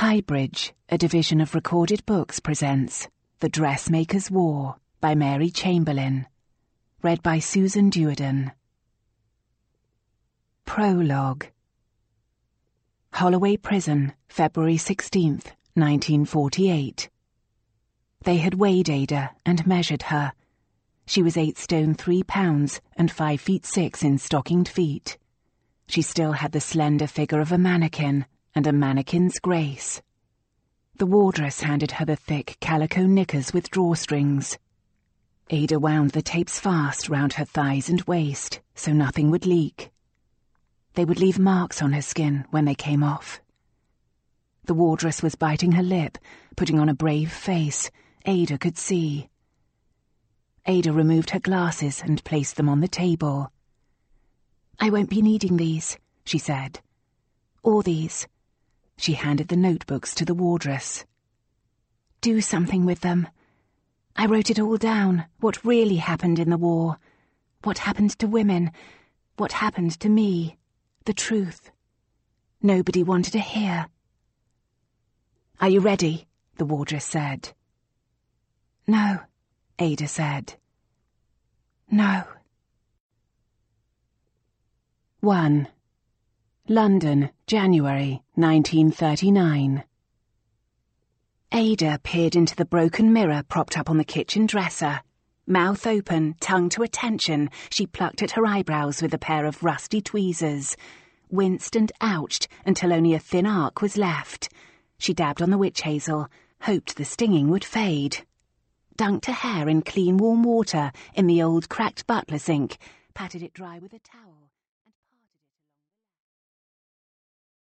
Highbridge, a division of Recorded Books, presents The Dressmaker's War by Mary Chamberlain. Read by Susan Duerden. Prologue. Holloway Prison, February 16th, 1948. They had weighed Ada and measured her. She was 8 stone 3 pounds and 5 feet 6 in stockinged feet. She still had the slender figure of a mannequin and a mannequin's grace. The wardress handed her the thick calico knickers with drawstrings. Ada wound the tapes fast round her thighs and waist so nothing would leak. They would leave marks on her skin when they came off. The wardress was biting her lip, putting on a brave face. Ada could see. Ada removed her glasses and placed them on the table. "I won't be needing these," she said. "Or these." She handed the notebooks to the wardress. "Do something with them. I wrote it all down, what really happened in the war. What happened to women. What happened to me. The truth. Nobody wanted to hear." "Are you ready?" the wardress said. "No," Ada said. "No." 1. London, January 1939. Ada peered into the broken mirror propped up on the kitchen dresser. Mouth open, tongue to attention, she plucked at her eyebrows with a pair of rusty tweezers, winced and ouched until only a thin arc was left. She dabbed on the witch hazel, hoped the stinging would fade. Dunked her hair in clean warm water in the old cracked butler sink, patted it dry with a towel.